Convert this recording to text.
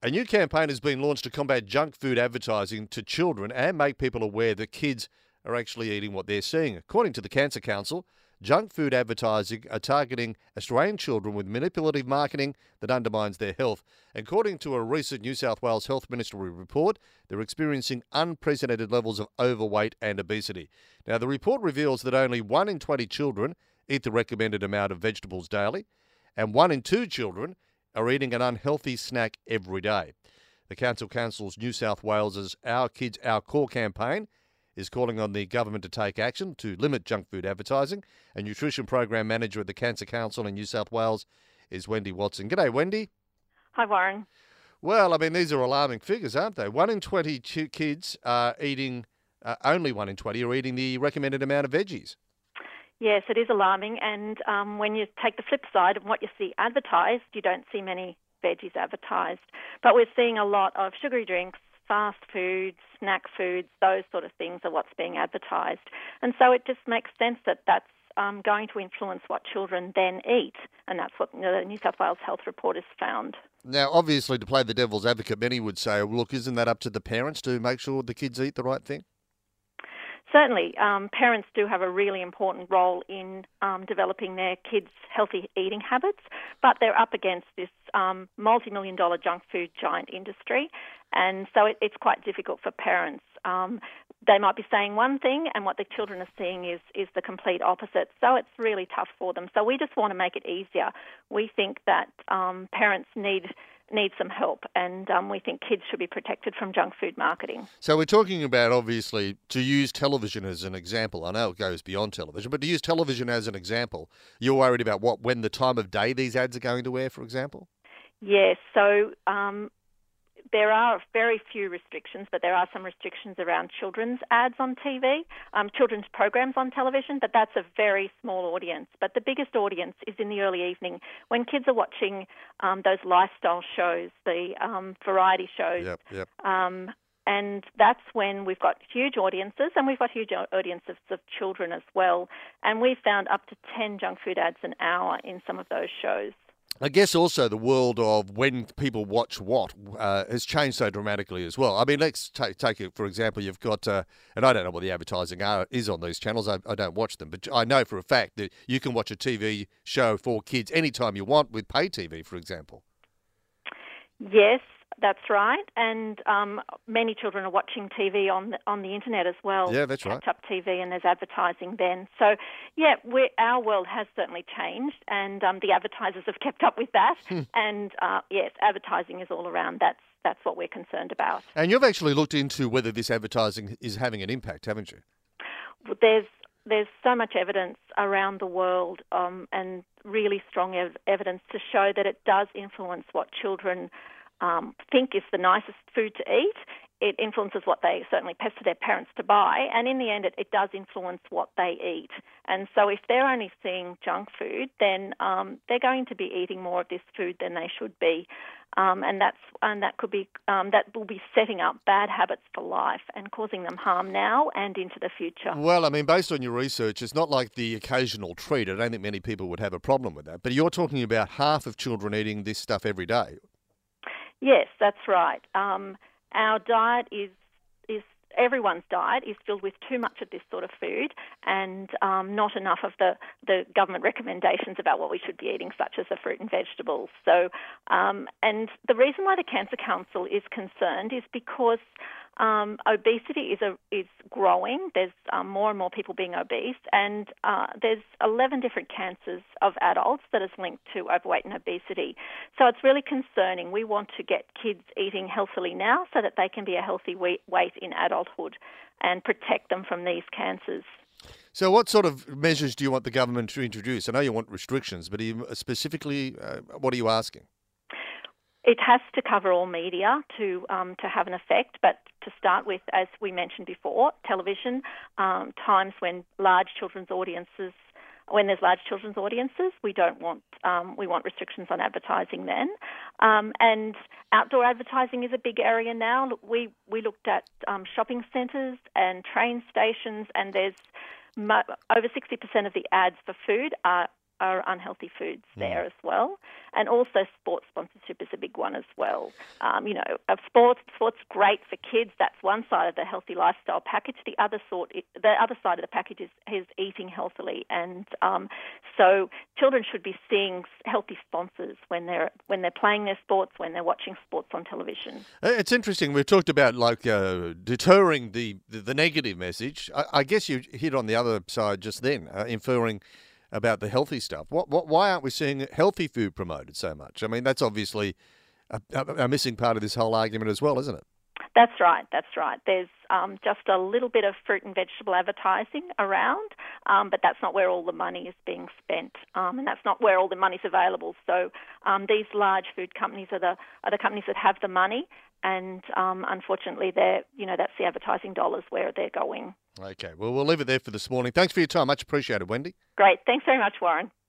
A new campaign has been launched to combat junk food advertising to children and make people aware that kids are actually eating what they're seeing. According to the Cancer Council, junk food advertising are targeting Australian children with manipulative marketing that undermines their health. According to a recent New South Wales Health Ministry report, they're experiencing unprecedented levels of overweight and obesity. Now, the report reveals that only 1 in 20 children eat the recommended amount of vegetables daily, and 1 in 2 children are eating an unhealthy snack every day. The Council's New South Wales's Our Kids, Our Core campaign is calling on the government to take action to limit junk food advertising. A nutrition program manager at the Cancer Council in New South Wales is Wendy Watson. G'day, Wendy. Hi, Warren. Well, I mean, these are alarming figures, aren't they? 1 in 20 kids are eating, only 1 in 20 are eating the recommended amount of veggies. Yes, it is alarming, and when you take the flip side of what you see advertised, you don't see many veggies advertised. But we're seeing a lot of sugary drinks, fast foods, snack foods, those sort of things are what's being advertised. And so it just makes sense that that's going to influence what children then eat, and that's what the New South Wales Health Report has found. Now, obviously, to play the devil's advocate, many would say, well, look, isn't that up to the parents to make sure the kids eat the right thing? Certainly, parents do have a really important role in developing their kids' healthy eating habits, but they're up against this multi-million-dollar junk food giant industry, and so it's quite difficult for parents. They might be saying one thing, and what the children are seeing is the complete opposite, so it's really tough for them. So we just want to make it easier. We think that parents need some help, and we think kids should be protected from junk food marketing. So we're talking about, obviously, to use television as an example. I know it goes beyond television, but to use television as an example, you're worried about when the time of day these ads are going to air, for example? Yes, so there are very few restrictions, but there are some restrictions around children's ads on TV, children's programs on television, but that's a very small audience. But the biggest audience is in the early evening when kids are watching those lifestyle shows, the variety shows. Yep. And that's when we've got huge audiences, and we've got huge audiences of children as well. And we've found up to 10 junk food ads an hour in some of those shows. I guess also the world of when people watch what has changed so dramatically as well. I mean, let's take it, for example, you've got, and I don't know what the advertising is on these channels, I don't watch them, but I know for a fact that you can watch a TV show for kids anytime you want with pay TV, for example. Yes, that's right, and many children are watching TV on the internet as well. Yeah, that's right. Catch-up TV, and there's advertising then. So, yeah, our world has certainly changed, and the advertisers have kept up with that. And yes, advertising is all around. That's what we're concerned about. And you've actually looked into whether this advertising is having an impact, haven't you? There's so much evidence around the world, and really strong evidence to show that it does influence what children think is the nicest food to eat. It influences what they certainly pester their parents to buy, and in the end it does influence what they eat. And so if they're only seeing junk food, then they're going to be eating more of this food than they should be. And that will be setting up bad habits for life and causing them harm now and into the future. Well, I mean, based on your research, it's not like the occasional treat. I don't think many people would have a problem with that. But you're talking about half of children eating this stuff every day. Yes, that's right. Our diet is everyone's diet is filled with too much of this sort of food, and not enough of the government recommendations about what we should be eating, such as the fruit and vegetables. So, and the reason why the Cancer Council is concerned is because obesity is growing. There's more and more people being obese, and there's 11 different cancers of adults that is linked to overweight and obesity. So it's really concerning. We want to get kids eating healthily now so that they can be a healthy weight in adulthood and protect them from these cancers. So what sort of measures do you want the government to introduce? I know you want restrictions, but specifically, what are you asking? It has to cover all media to have an effect, but to start with, as we mentioned before, television, times when there's large children's audiences, we want restrictions on advertising then. And outdoor advertising is a big area now. We looked at shopping centres and train stations, and there's over 60% of the ads for food are are unhealthy foods there as well. And also sports sponsorship is a big one as well. Sports great for kids. That's one side of the healthy lifestyle package. The other side of the package is eating healthily, and so children should be seeing healthy sponsors when they're playing their sports, when they're watching sports on television. It's interesting. We've talked about deterring the negative message. I guess you hit on the other side just then, inferring about the healthy stuff. Why aren't we seeing healthy food promoted so much? I mean, that's obviously a missing part of this whole argument as well, isn't it? That's right. There's just a little bit of fruit and vegetable advertising around, but that's not where all the money is being spent, and that's not where all the money's available. So these large food companies are the companies that have the money, and unfortunately, that's the advertising dollars where they're going. Okay, well, we'll leave it there for this morning. Thanks for your time. Much appreciated, Wendy. Great. Thanks very much, Warren.